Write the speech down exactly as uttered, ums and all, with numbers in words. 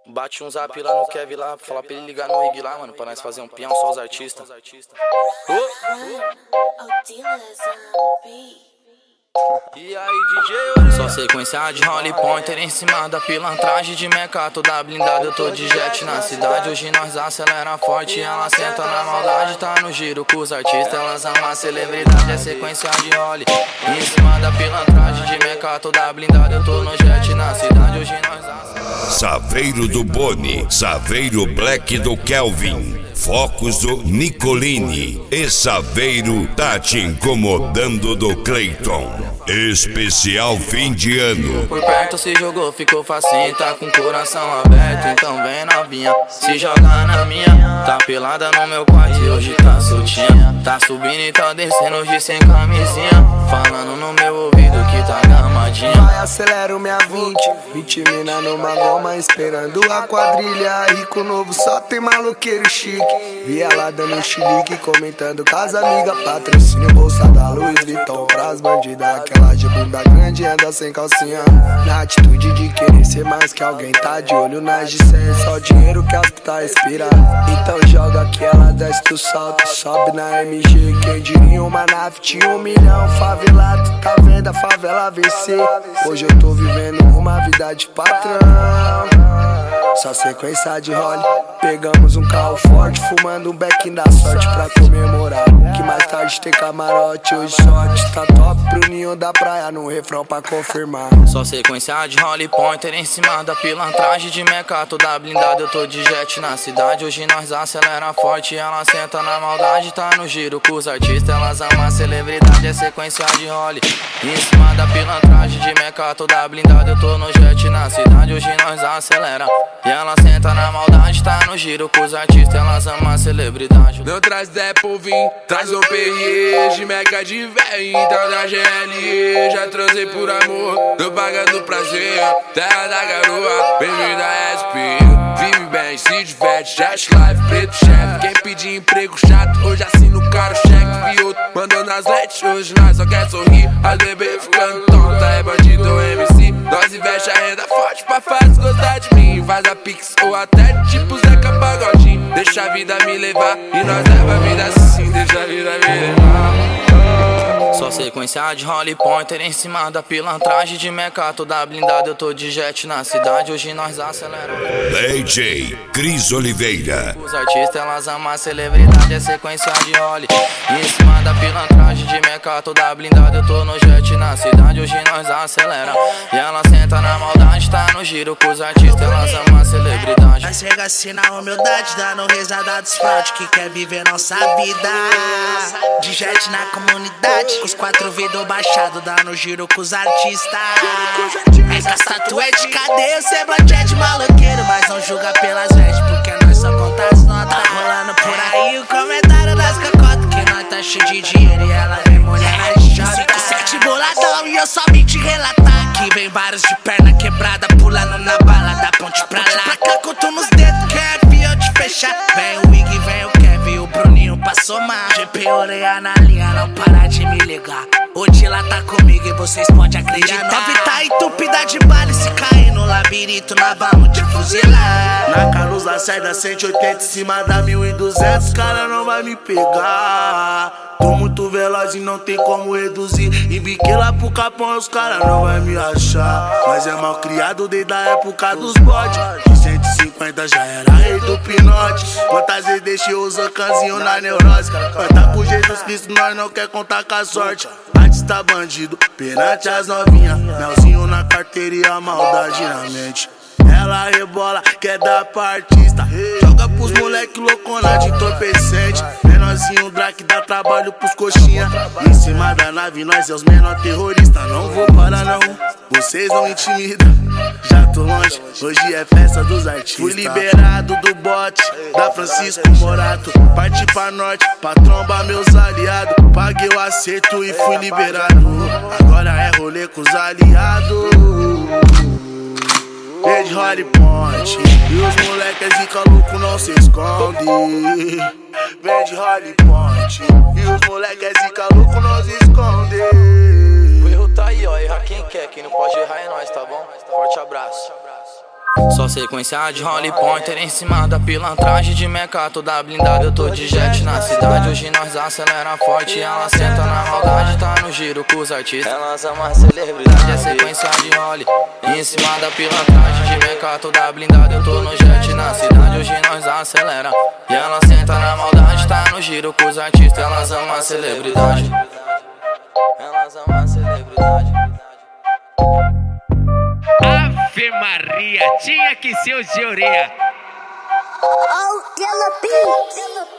Bate um zap lá no Kevin lá, falar pra ele ligar no Ig lá, mano, pra nós fazer um peão, só os artistas. Oh. E aí, D J Orelha? Só sequência de Holly Pointer em cima da pilantragem de meca, toda blindada, eu tô de jet na cidade. Hoje nós acelera forte, ela senta na maldade, tá no giro com os artistas, elas amam a celebridade. É sequência de Holly em cima da pilantragem de meca, toda blindada, eu tô no jet na cidade. Hoje nós acelera. Saveiro do Boni, Saveiro Black do Kelvin, Focus do Nicolini e Saveiro tá te incomodando do Clayton. Especial fim de ano. Por perto se jogou, ficou facinho, tá com o coração aberto. Então vem novinha, se joga na minha. Tá pelada no meu quarto e hoje tá soltinha. Tá subindo e tá descendo hoje sem camisinha. Falando no meu ouvido que tá gamadinha. Vai, acelera o minha vinte, vinte mina numa goma esperando a quadrilha. Rico novo, só tem maloqueiro chique. Vi ela dando um chilique, comentando com as amigas. Patrocínio, bolsa da Louis Vuitton pras bandidas. Aquela de bunda grande anda sem calcinha. Na atitude de querer ser mais que alguém, tá de olho nas de cem. Só dinheiro que as puta respira. Então joga que ela desce do salto, sobe na M G. Quem diria uma nave tinha um milhão. Favelado, tá vendo a favela vencer. Hoje eu tô vivendo uma vida de patrão. Só sequência de role. Pegamos um carro forte, fumando um beck da sorte pra comemorar. Que mais tarde tem camarote, hoje sorte. Tá top pro ninho da praia, no refrão pra confirmar. Só sequência de Holly Pointer em cima da pilantragem de meca, toda blindada, eu tô de jet na cidade. Hoje nós acelera forte, ela senta na maldade, tá no giro com os artistas, elas amam a celebridade. É sequência de Holly em cima da pilantragem de meca, toda blindada, eu tô no jet na cidade. Hoje nós acelera e ela senta na maldade, tá no giro com os artistas, elas amam a celebridade. Não traz Depo, vim, traz o P R E, de meca de véio, então da G L E. Já transei por amor, tô pagando prazer, terra da garoa, bem-vindo a S P. Vive bem, se diverte, jet life, preto chefe. Quem pedir emprego chato, hoje assina o caro cheque. Vi outro mandando as lets, hoje nós só quer sorrir. As bebê ficando tonta, é bandido ou M C. Nós investe a renda forte pra faz gostar de mim. Faz a pix ou até tipo Zeca Pagodinho. Deixa a vida me levar e nós leva a vida assim. Deixa a vida me levar. Só sequência de Holly Pointer em cima da pilantragem de meca, toda blindada, eu tô de jet na cidade. Hoje nós aceleramos. D J Cris Oliveira. Os artistas, elas amam a celebridade. É sequência de Holly em cima da pilantragem de meca, toda blindada, eu tô no jet na cidade. Hoje nós acelera e ela senta na maldade, tá no giro com os artistas, elas amam a celebridade. Nós chega assim na humildade, dando risada dos fraude que quer viver nossa vida. De jet na comunidade, com os quatro vidros baixados, dando giro com os artistas. Mas as tatuete, cadê o semblante é de maloqueiro? Mas não julga pelas vestes, porque nós só conta as notas. Tá rolando por aí o comentário das cacotas, que nós tá cheio de dinheiro e ela vem mulher na jota. cinco sete boladão e eu só vim te relatar que vem vários de perna quebrada, pulando na bala da ponte pra lá. Pra cá, conto nos dedos, Kevin, eu te fechar. Vem o Ig, vem o Kevin, o Bruninho pra somar. G P Orelha na linha, não para de me ligar. O Dila tá comigo e vocês podem acreditar. Nove tá entupida de bala e se cair no labirinto, nós vamos te fuzilar. Na Carlos Lacerda, cento e oitenta em cima da mil e duzentos, cara não vai me pegar. Tô muito veloz e não tem como reduzir. Embiquei lá pro Capão, os caras não vai me achar. Mas é mal criado desde a época dos bodes. De cento e cinquenta já era rei do pinote. Quantas vezes deixei os ancanzinhos na neurose. Canta por Jesus Cristo, nós não quer contar com a sorte. Artista bandido, perante as novinhas. Melzinho na carteira e a maldade na mente. Ela rebola, quer dar pra artista. Joga pros moleque loucona de entorpecente. Menorzinho Drake dá trabalho pros coxinha. Em cima da nave nós é os menor terroristas. Não vou parar não, vocês não intimidam. Já tô longe, hoje é festa dos artistas. Fui liberado do bote da Francisco Morato. Parti pra norte, pra trombar meus aliados. Paguei o acerto e fui liberado. Agora é rolê com os aliados. Vem de Holly Ponte e os moleques zica louco não se esconde. Vem de Holly Ponte e os moleques zica louco não se esconde. O erro tá aí, ó, errar quem quer, quem não pode errar é nós, tá bom? Forte abraço. Só sequência de Holly Pointer em cima da pilantragem de meca toda blindada. Eu tô de jet na cidade, hoje nós acelera forte. Ela senta na maldade, tá no giro com os artistas. Elas amam a celebridade, é sequência de Holly em cima da pilantragem de meca toda blindada. Eu tô no jet na cidade, hoje nós acelera. E ela senta na maldade, tá no giro com os artistas. Elas amam a celebridade. Elas amam a celebridade. Ave Maria, tinha que ser o Georia. Oh, Dilla Beats.